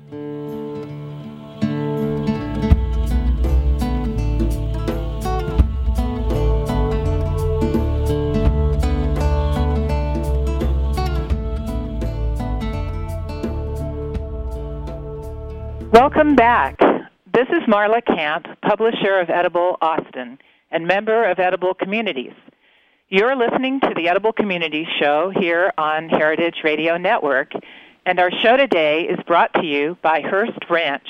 A: Welcome back. This is Marla Camp, publisher of Edible Austin and member of Edible Communities. You're listening to the Edible Communities show here on Heritage Radio Network, and our show today is brought to you by Hearst Ranch.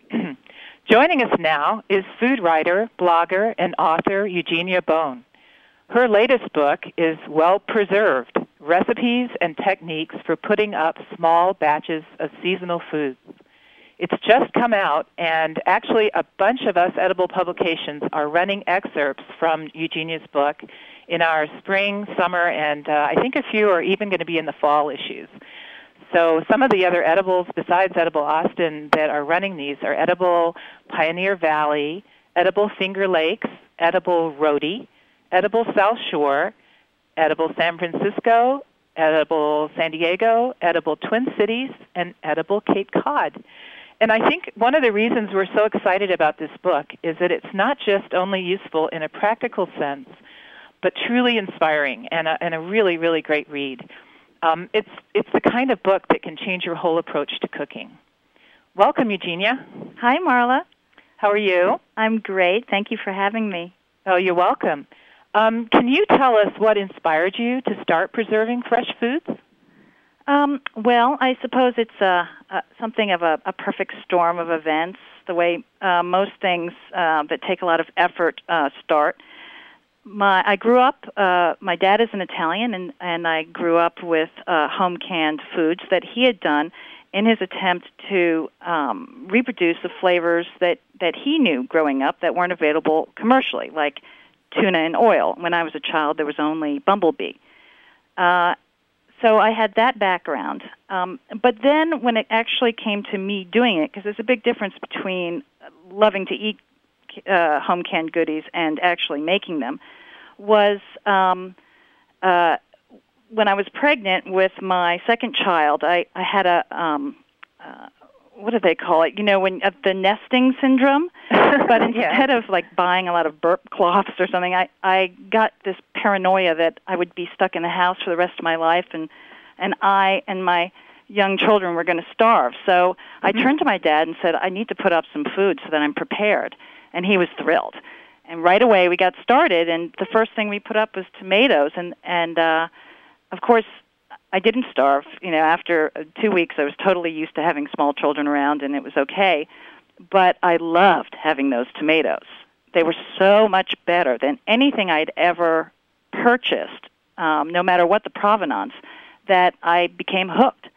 A: Joining us now is food writer, blogger, and author Eugenia Bone. Her latest book is Well Preserved, Recipes and Techniques for Putting Up Small Batches of Seasonal Foods. It's just come out, and actually a bunch of us Edible publications are running excerpts from Eugenia's book in our spring, summer, and uh, I think a few are even going to be in the fall issues. So some of the other edibles besides Edible Austin that are running these are Edible Pioneer Valley, Edible Finger Lakes, Edible Rhodey, Edible South Shore, Edible San Francisco, Edible San Diego, Edible Twin Cities, and Edible Cape Cod. And I think one of the reasons we're so excited about this book is that it's not just only useful in a practical sense, but truly inspiring and a, and a really, really great read. Um, it's it's the kind of book that can change your whole approach to cooking. Welcome, Eugenia.
H: Hi, Marla.
A: How are you?
H: I'm great. Thank you for having me.
A: Oh, you're welcome. Um, can you tell us what inspired you to start preserving fresh foods?
H: Um, well, I suppose it's uh, uh, something of a, a perfect storm of events, the way uh, most things uh, that take a lot of effort uh, start. My, I grew up, uh, my dad is an Italian, and, and I grew up with uh, home-canned foods that he had done in his attempt to um, reproduce the flavors that, that he knew growing up that weren't available commercially, like tuna in oil. When I was a child, there was only Bumblebee. Uh, So I had that background. Um, but then when it actually came to me doing it, because there's a big difference between loving to eat uh, home-canned goodies and actually making them, was um, uh, when I was pregnant with my second child, I, I had a, um, uh, what do they call it? You know, when uh, the nesting syndrome. But instead
A: yeah.
H: of like buying a lot of burp cloths or something, I, I got this paranoia that I would be stuck in the house for the rest of my life, and and I and my young children were going to starve. So I
A: Mm-hmm.
H: turned to my dad and said, I need to put up some food so that I'm prepared. And he was thrilled. And right away we got started, and the first thing we put up was tomatoes. And, and uh, of course, I didn't starve. You know, after two weeks I was totally used to having small children around, and it was okay. But I loved having those tomatoes. They were so much better than anything I'd ever purchased, um, no matter what the provenance, that I became hooked.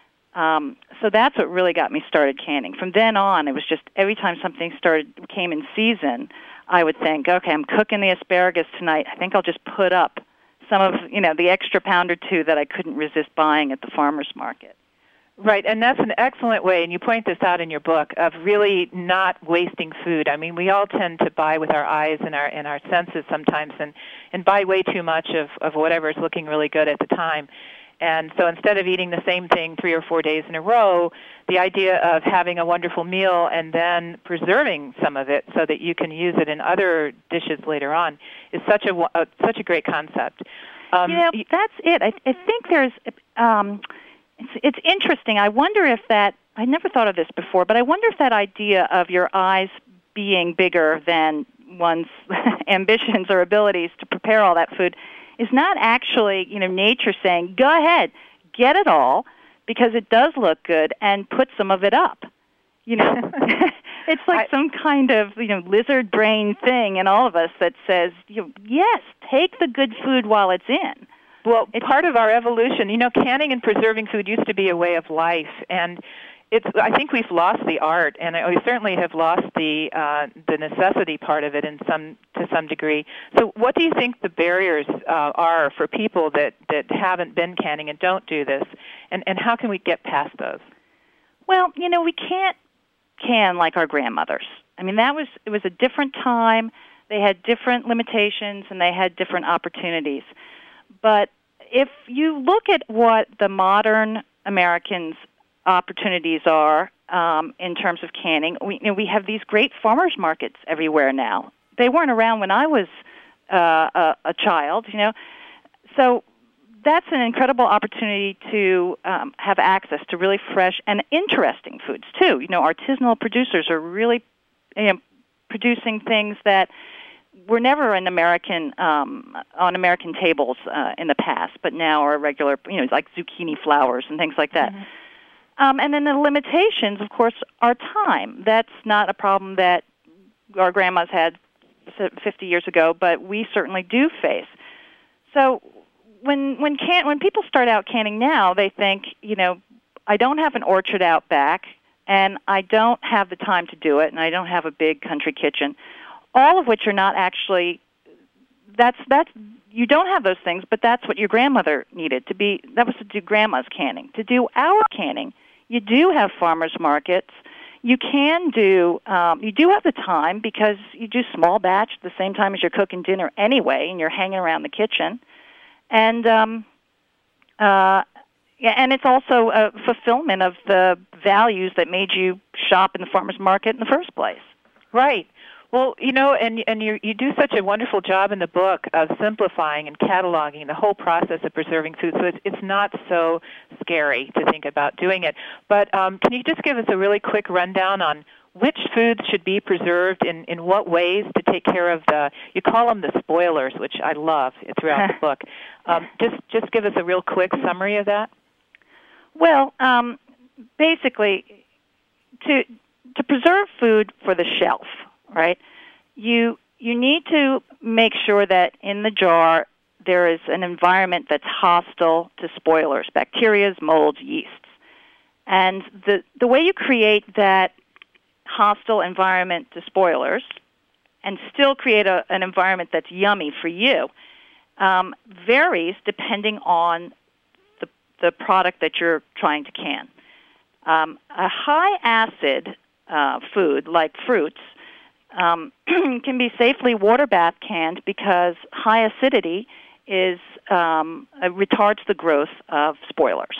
H: Um, so that's what really got me started canning. From then on, it was just every time something started came in season, I would think, okay, I'm cooking the asparagus tonight. I think I'll just put up some of, you know, the extra pound or two that I couldn't resist buying at the farmer's market.
A: Right, and that's an excellent way, and you point this out in your book, of really not wasting food. I mean, we all tend to buy with our eyes and our and our senses sometimes, and, and buy way too much of, of whatever is looking really good at the time. And so instead of eating the same thing three or four days in a row, the idea of having a wonderful meal and then preserving some of it so that you can use it in other dishes later on is such a, a such a great concept. Um,
H: you know, that's it. I, I think there's... Um, It's, it's interesting. I wonder if that, I never thought of this before, but I wonder if that idea of your eyes being bigger than one's ambitions or abilities to prepare all that food is not actually, you know, nature saying, go ahead, get it all, because it does look good, and put some of it up. You know, it's like I, some kind of, you know, lizard brain thing in all of us that says, you know, yes, take the good food while it's in.
A: Well, it's part of our evolution. You know, canning and preserving food used to be a way of life, and it's. I think we've lost the art, and we certainly have lost the uh, the necessity part of it in some to some degree. So, what do you think the barriers uh, are for people that, that haven't been canning and don't do this, and and how can we get past those?
H: Well, you know, we can't can like our grandmothers. I mean, that was it was a different time. They had different limitations and they had different opportunities. But if you look at what the modern Americans' opportunities are um, in terms of canning, we, you know, we have these great farmers markets everywhere now. They weren't around when I was uh, a, a child, you know. So that's an incredible opportunity to um, have access to really fresh and interesting foods, too. You know, artisanal producers are really you know, producing things that were never in American um, on American tables uh, in the past, but now are regular, you know, like zucchini flowers and things like that. Mm-hmm. Um, and then the limitations, of course, are time. That's not a problem that our grandmas had fifty years ago, but we certainly do face. So when when can when people start out canning now, they think, you know, I don't have an orchard out back, and I don't have the time to do it, and I don't have a big country kitchen. All of which are not actually, that's, that's, you don't have those things, but that's what your grandmother needed to be, that was to do grandma's canning. To do our canning, you do have farmers markets. You can do, um, you do have the time because you do small batch at the same time as you're cooking dinner anyway, and you're hanging around the kitchen. And, um, uh, yeah, and it's also a fulfillment of the values that made you shop in the farmers market in the first place.
A: Right. Well, you know, and and you you do such a wonderful job in the book of simplifying and cataloging the whole process of preserving food, so it's, it's not so scary to think about doing it. But um, can you just give us a really quick rundown on which foods should be preserved in, in what ways to take care of the, you call them the spoilers, which I love throughout the book. Um, just, just give us a real quick summary of that.
H: Well, um, basically, to to preserve food for the shelf, right, you you need to make sure that in the jar there is an environment that's hostile to spoilers, bacteria, molds, yeasts. And the, the way you create that hostile environment to spoilers and still create a, an environment that's yummy for you um, varies depending on the, the product that you're trying to can. Um, a high-acid uh, food like fruits Um, can be safely water bath canned because high acidity is um, uh, retards the growth of spoilers.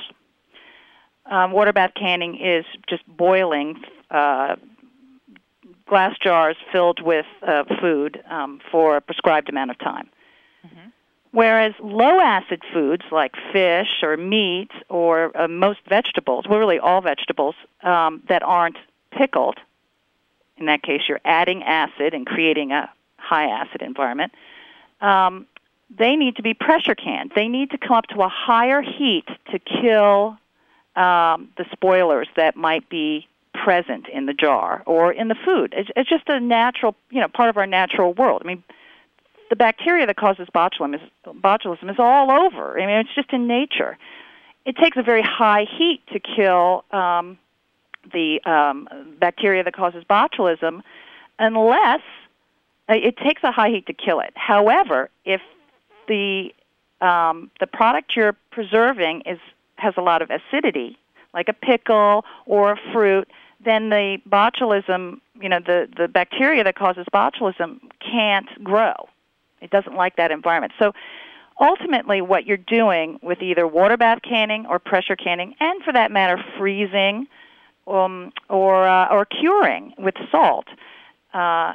H: Um, water bath canning is just boiling uh, glass jars filled with uh, food um, for a prescribed amount of time. Mm-hmm. Whereas low-acid foods like fish or meat or uh, most vegetables, well, really all vegetables um, that aren't pickled, in that case, you're adding acid and creating a high-acid environment. Um, they need to be pressure canned. They need to come up to a higher heat to kill um, the spoilers that might be present in the jar or in the food. It's, it's just a natural, you know, part of our natural world. I mean, the bacteria that causes botulism is, botulism is all over. I mean, it's just in nature. It takes a very high heat to kill Um, the um, bacteria that causes botulism, unless uh, it takes a high heat to kill it. However, if the um, the product you're preserving is has a lot of acidity, like a pickle or a fruit, then the botulism, you know, the, the bacteria that causes botulism can't grow. It doesn't like that environment. So ultimately what you're doing with either water bath canning or pressure canning, and for that matter, freezing, Um, or uh, or curing with salt, uh,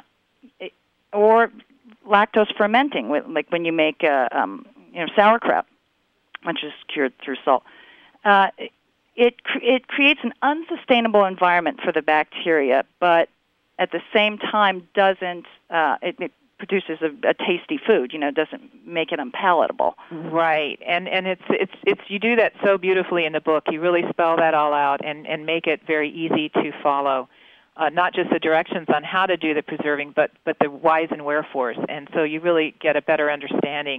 H: or lactose fermenting, with, like when you make uh, um, you know sauerkraut, which is cured through salt. Uh, it it creates an unsustainable environment for the bacteria, but at the same time doesn't uh, it, it produces a, a tasty food. You know, doesn't make it unpalatable.
A: Right, and and it's it's it's you do that so beautifully in the book. You really spell that all out and, and make it very easy to follow. Uh, not just the directions on how to do the preserving, but but the whys and wherefores. And so you really get a better understanding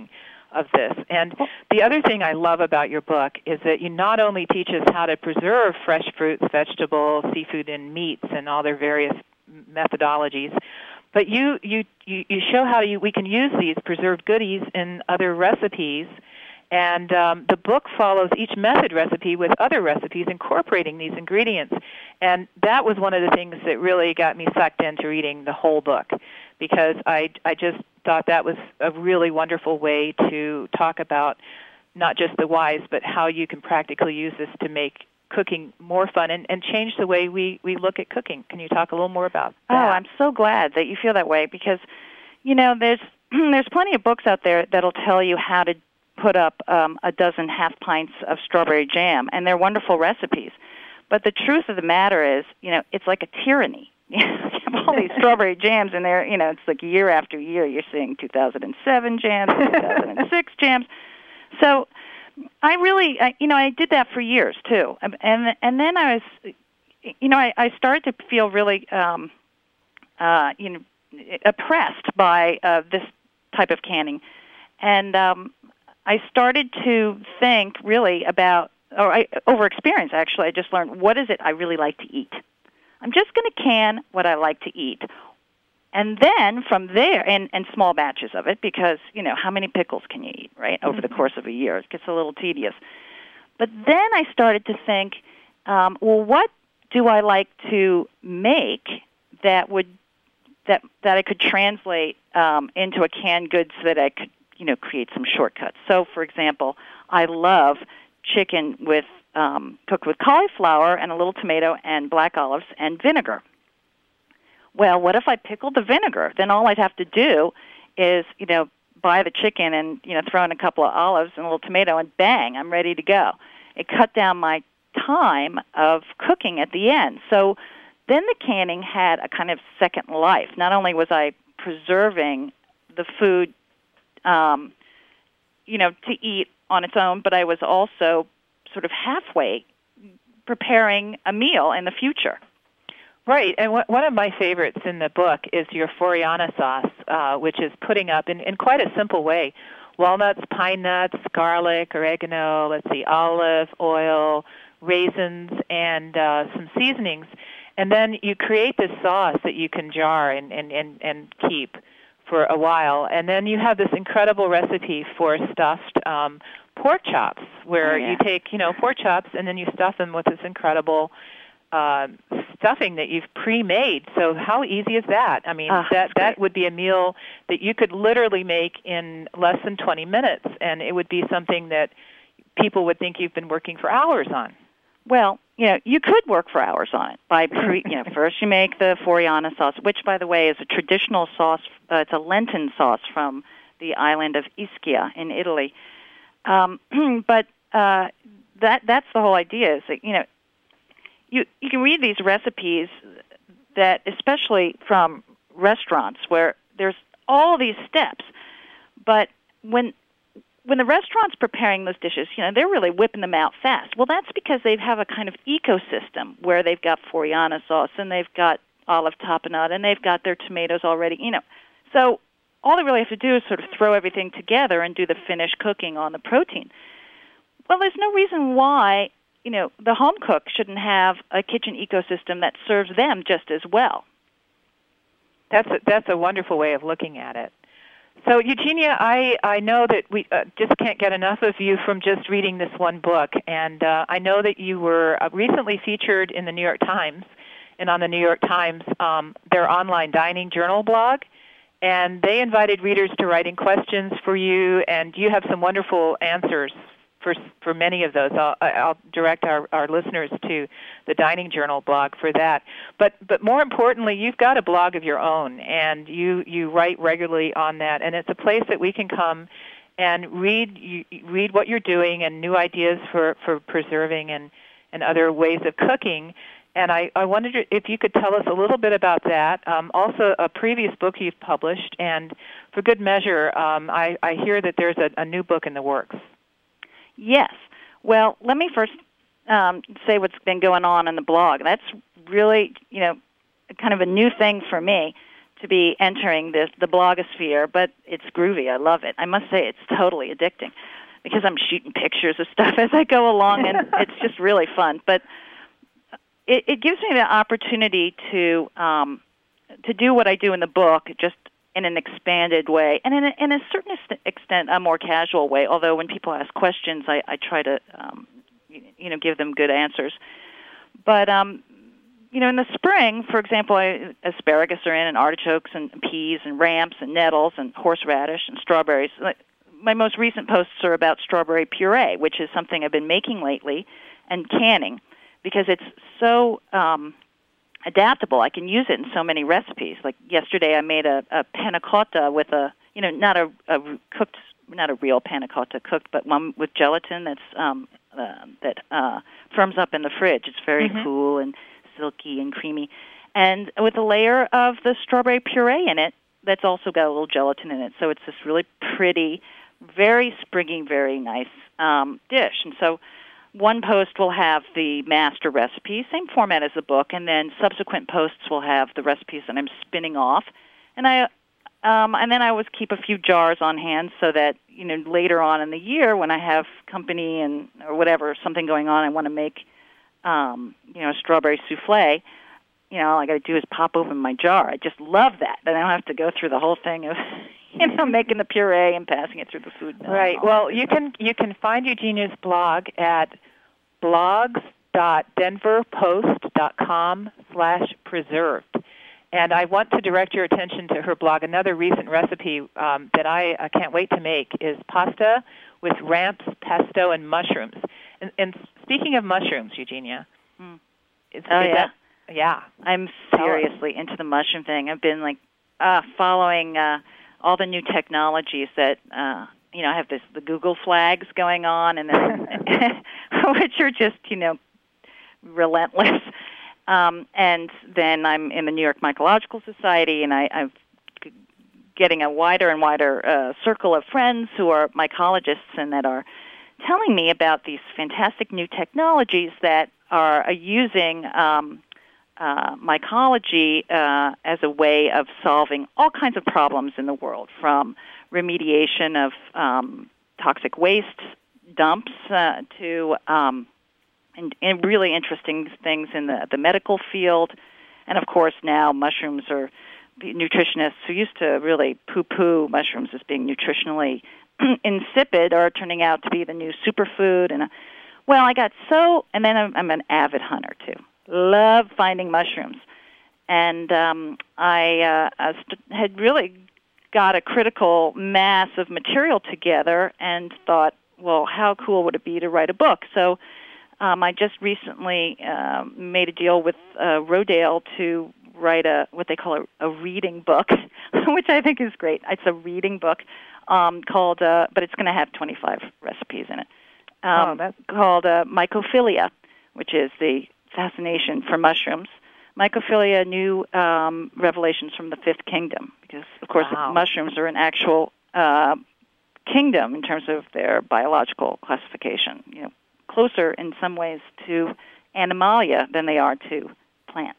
A: of this. And the other thing I love about your book is that you not only teach us how to preserve fresh fruits, vegetables, seafood, and meats and all their various methodologies, but you, you, you, you show how you, we can use these preserved goodies in other recipes. And um, the book follows each method recipe with other recipes incorporating these ingredients. And that was one of the things that really got me sucked into reading the whole book, because I, I just thought that was a really wonderful way to talk about not just the whys, but how you can practically use this to make cooking more fun and, and change the way we, we look at cooking. Can you talk a little more about that?
H: Oh, I'm so glad that you feel that way, because, you know, there's there's plenty of books out there that'll tell you how to put up um, a dozen half pints of strawberry jam, and they're wonderful recipes. But the truth of the matter is, you know, it's like a tyranny. You have all these strawberry jams, and they're, you know, it's like year after year you're seeing two thousand seven jams, two thousand six jams. So I really, I, you know, I did that for years too, and and then I was, you know, I, I started to feel really, um, uh, you know, oppressed by uh, this type of canning, and um, I started to think really about, or I, over experience actually, I just learned, what is it I really like to eat? I'm just going to can what I like to eat. And then from there, and, and small batches of it, because, you know, how many pickles can you eat, right, over the course of a year? It gets a little tedious. But then I started to think, um, well, what do I like to make that would that that I could translate um, into a canned good so that I could, you know, create some shortcuts. So, for example, I love chicken with um, cooked with cauliflower and a little tomato and black olives and vinegar. Well, what if I pickled the vinegar? Then all I'd have to do is, you know, buy the chicken and, you know, throw in a couple of olives and a little tomato, and bang, I'm ready to go. It cut down my time of cooking at the end. So then the canning had a kind of second life. Not only was I preserving the food, um, you know, to eat on its own, but I was also sort of halfway preparing a meal in the future.
A: Right, and w- one of my favorites in the book is your Foriana sauce, uh, which is putting up, in, in quite a simple way, walnuts, pine nuts, garlic, oregano, let's see, olive oil, raisins, and uh, some seasonings. And then you create this sauce that you can jar and, and, and, and keep for a while. And then you have this incredible recipe for stuffed um, pork chops, where
H: oh, yeah.
A: you take, you know, pork chops and then you stuff them with this incredible uh, stuffing that you've pre-made. So how easy is that? I mean,
H: oh,
A: that that would be a meal that you could literally make in less than twenty minutes, and it would be something that people would think you've been working for hours on.
H: Well, you know, you could work for hours on it. By pre, you know, first you make the Foriana sauce, which, by the way, is a traditional sauce. Uh, it's a Lenten sauce from the island of Ischia in Italy. Um, but uh, that that's the whole idea. Is that, you know, you you can read these recipes that, especially from restaurants, where there's all these steps, but when When the restaurant's preparing those dishes, you know, they're really whipping them out fast. Well, that's because they have a kind of ecosystem where they've got Foriana sauce and they've got olive tapenade and they've got their tomatoes already, you know. So all they really have to do is sort of throw everything together and do the finished cooking on the protein. Well, there's no reason why, you know, the home cook shouldn't have a kitchen ecosystem that serves them just as well.
A: That's a, that's a wonderful way of looking at it. So, Eugenia, I, I know that we uh, just can't get enough of you from just reading this one book, and uh, I know that you were uh, recently featured in the New York Times, and on the New York Times, um, their online dining journal blog, and they invited readers to write in questions for you, and you have some wonderful answers for for many of those. I'll, I'll direct our, our listeners to the Dining Journal blog for that. But but more importantly, you've got a blog of your own, and you, you write regularly on that, and it's a place that we can come and read you, read what you're doing and new ideas for, for preserving and, and other ways of cooking. And I, I wondered if you could tell us a little bit about that. Um, also, a previous book you've published, and for good measure, um, I, I hear that there's a, a new book in the works.
H: Yes. Well, let me first um, say what's been going on in the blog. That's really, you know, kind of a new thing for me, to be entering this, the blogosphere, but it's groovy. I love it. I must say it's totally addicting because I'm shooting pictures of stuff as I go along, and it's just really fun. But it, it gives me the opportunity to um, to do what I do in the book, just in an expanded way, and in a, in a certain extent, a more casual way. Although when people ask questions, I, I try to um, you know give them good answers. But um, you know, in the spring, for example, I, asparagus are in, and artichokes, and peas, and ramps, and nettles, and horseradish, and strawberries. My most recent posts are about strawberry puree, which is something I've been making lately, and canning, because it's so um, adaptable. I can use it in so many recipes. Like yesterday, I made a, a panna cotta with a, you know, not a, a cooked, not a real panna cotta cooked, but one with gelatin that's um, uh, that uh, firms up in the fridge. It's very mm-hmm. cool and silky and creamy, and with a layer of the strawberry puree in it that's also got a little gelatin in it. So it's this really pretty, very springy, very nice um, dish. And so one post will have the master recipe, same format as the book, and then subsequent posts will have the recipes that I'm spinning off. And I um, and then I always keep a few jars on hand so that, you know, later on in the year when I have company and or whatever, something going on, I want to make Um, you know, strawberry souffle, you know, all I got to do is pop open my jar. I just love that. Then I don't have to go through the whole thing of, you know, making the puree and passing it through the food mill.
A: Right. Well, you can you can find Eugenia's blog at blogs dot denver post dot com slash preserved. And I want to direct your attention to her blog. Another recent recipe um, that I, I can't wait to make is pasta with ramps, pesto, and mushrooms. And, and speaking of mushrooms, Eugenia,
H: mm.
A: is,
H: oh
A: is
H: yeah,
A: that, yeah,
H: I'm seriously into the mushroom thing. I've been like uh, following uh, all the new technologies that uh, you know. I have this the Google flags going on, and then which are just you know relentless. Um, and then I'm in the New York Mycological Society, and I, I'm getting a wider and wider uh, circle of friends who are mycologists and that are telling me about these fantastic new technologies that are uh, using um, uh, mycology uh, as a way of solving all kinds of problems in the world, from remediation of um, toxic waste dumps uh, to um, and, and really interesting things in the, the medical field. And, of course, now mushrooms are nutritionists who used to really poo-poo mushrooms as being nutritionally insipid are turning out to be the new superfood. And uh, well, I got so, and then I'm, I'm an avid hunter too. Love finding mushrooms, and um, I uh, st- had really got a critical mass of material together, and thought, well, how cool would it be to write a book? So um, I just recently uh, made a deal with uh, Rodale to write a what they call a, a reading book, which I think is great. It's a reading book. Um, called, uh, but it's going to have twenty-five recipes in it. Um,
A: oh, that's
H: called uh, Mycophilia, which is the fascination for mushrooms. Mycophilia, new um, revelations from the Fifth Kingdom, because of course
A: wow.
H: mushrooms are an actual uh, kingdom in terms of their biological classification. You know, closer in some ways to Animalia than they are to plants.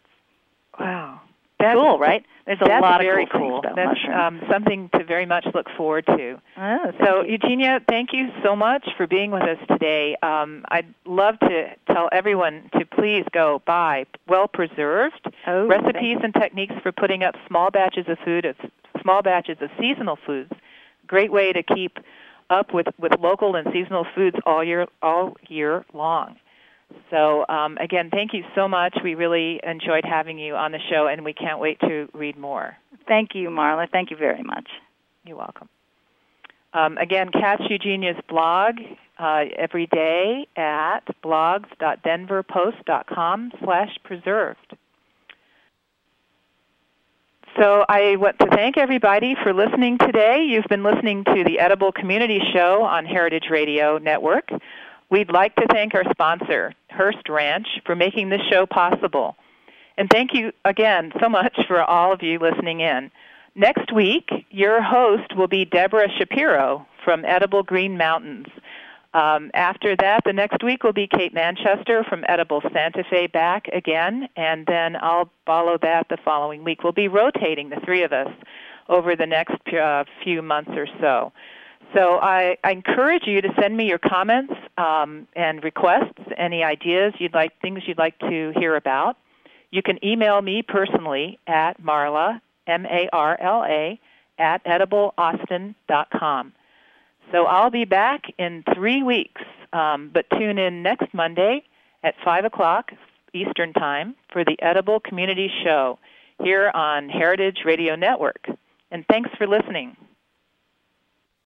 A: Wow.
H: That's cool, right? There's a
A: That's
H: lot
A: very
H: of cool,
A: cool.
H: things about
A: That's
H: mushrooms.
A: um, something to very much look forward to.
H: Oh,
A: so,
H: you.
A: Eugenia, thank you so much for being with us today. Um, I'd love to tell everyone to please go buy well-preserved
H: oh,
A: recipes and techniques for putting up small batches of food, of small batches of seasonal foods. Great way to keep up with, with local and seasonal foods all year all year long. So, um, again, thank you so much. We really enjoyed having you on the show, and we can't wait to read more.
H: Thank you, Marla. Thank you very much.
A: You're welcome. Um, again, catch Eugenia's blog uh, every day at blogs dot denver post dot com slash preserved. So I want to thank everybody for listening today. You've been listening to the Edible Community Show on Heritage Radio Network. We'd like to thank our sponsor, Hearst Ranch, for making this show possible. And thank you again so much for all of you listening in. Next week, your host will be Deborah Shapiro from Edible Green Mountains. Um, after that, the next week will be Kate Manchester from Edible Santa Fe back again, and then I'll follow that the following week. We'll be rotating, the three of us, over the next uh, few months or so. So I, I encourage you to send me your comments um, and requests, any ideas you'd like, things you'd like to hear about. You can email me personally at Marla, M A R L A, at edible austin dot com. So I'll be back in three weeks, um, but tune in next Monday at five o'clock Eastern Time for the Edible Community Show here on Heritage Radio Network. And thanks for listening.